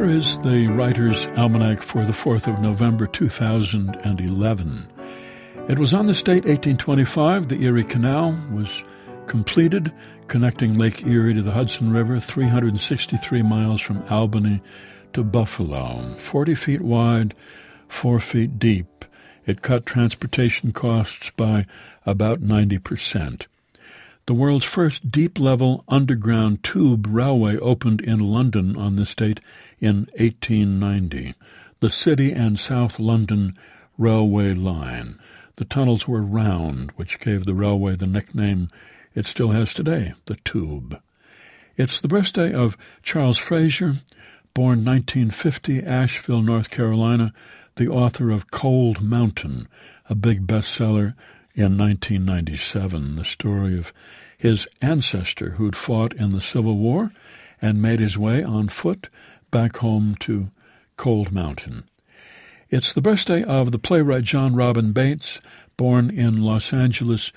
Here is the Writer's Almanac for the 4th of November, 2011. It was on this date, 1825, the Erie Canal was completed, connecting Lake Erie to the Hudson River, 363 miles from Albany to Buffalo, 40 feet wide, 4 feet deep. It cut transportation costs by about 90%. The world's first deep-level underground tube railway opened in London on this date in 1890, the City and South London Railway Line. The tunnels were round, which gave the railway the nickname it still has today, the Tube. It's the birthday of Charles Frazier, born 1950, Asheville, North Carolina, the author of Cold Mountain, a big bestseller in 1997, the story of his ancestor who'd fought in the Civil War and made his way on foot back home to Cold Mountain. It's the birthday of the playwright John Robin Bates, born in Los Angeles,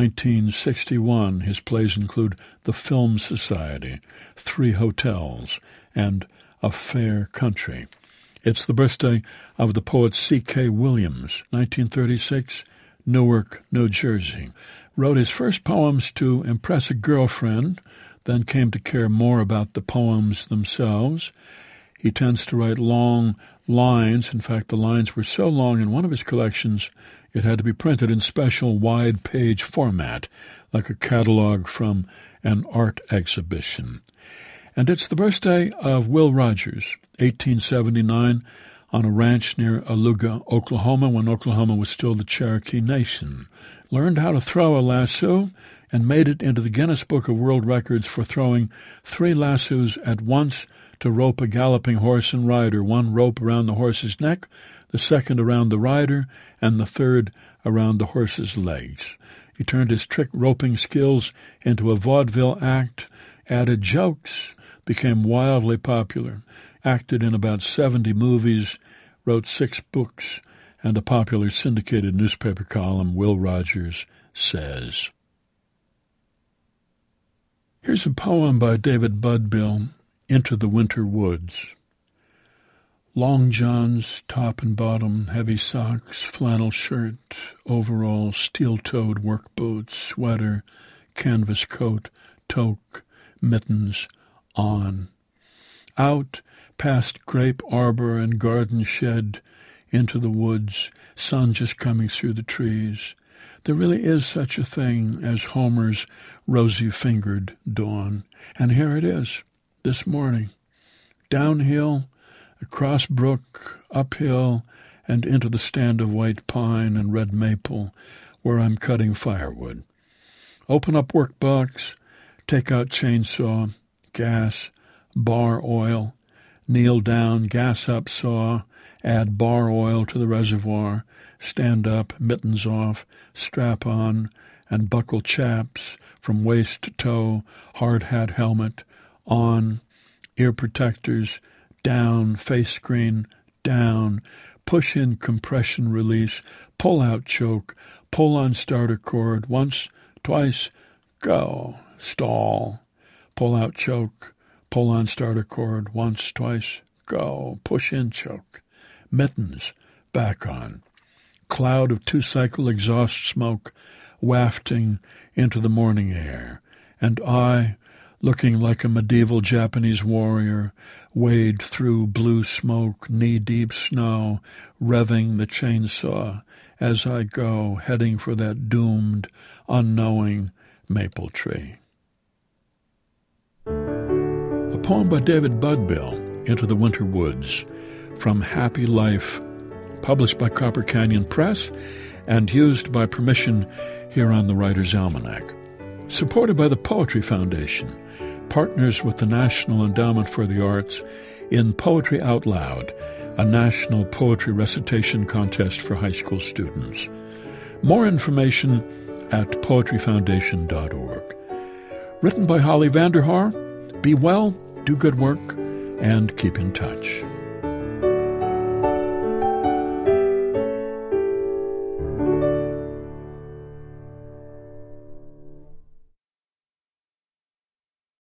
1961. His plays include The Film Society, 3 Hotels, and A Fair Country. It's the birthday of the poet C.K. Williams, 1936, Newark, New Jersey. Wrote his first poems to impress a girlfriend, then came to care more about the poems themselves. He tends to write long lines. In fact, the lines were so long in one of his collections it had to be printed in special wide-page format, like a catalog from an art exhibition. And it's the birthday of Will Rogers, 1879, on a ranch near Aluga, Oklahoma, when Oklahoma was still the Cherokee Nation. Learned how to throw a lasso and made it into the Guinness Book of World Records for throwing 3 lassos at once to rope a galloping horse and rider, 1 rope around the horse's neck, the second around the rider, and the third around the horse's legs. He turned his trick roping skills into a vaudeville act, added jokes, became wildly popular, acted in about 70 movies, wrote 6 books, and a popular syndicated newspaper column, Will Rogers Says. Here's a poem by David Budbill, Into the Winter Woods. Long johns, top and bottom, heavy socks, flannel shirt, overalls, steel-toed work boots, sweater, canvas coat, toque, mittens, on. Out, past grape arbor and garden shed, into the woods, sun just coming through the trees. There really is such a thing as Homer's rosy-fingered dawn. And here it is, this morning. Downhill, across brook, uphill, and into the stand of white pine and red maple, where I'm cutting firewood. Open up workbox, take out chainsaw, gas, bar oil, kneel down, gas up saw, add bar oil to the reservoir, stand up, mittens off, strap on, and buckle chaps from waist to toe, hard hat helmet, on, ear protectors, down, face screen, down, push in compression release, pull out choke, pull on starter cord, once, twice, go, stall, pull out choke, pull on starter cord, once, twice, go, push in choke, mittens, back on, cloud of 2-cycle exhaust smoke wafting into the morning air, and I, looking like a medieval Japanese warrior, wade through blue smoke, knee-deep snow, revving the chainsaw as I go, heading for that doomed, unknowing maple tree. A poem by David Budbill, Into the Winter Woods, from Happy Life, published by Copper Canyon Press and used by permission here on the Writer's Almanac. Supported by the Poetry Foundation, partners with the National Endowment for the Arts in Poetry Out Loud, a national poetry recitation contest for high school students. More information at poetryfoundation.org. Written by Holly Vanderhaar. Be well, do good work, and keep in touch.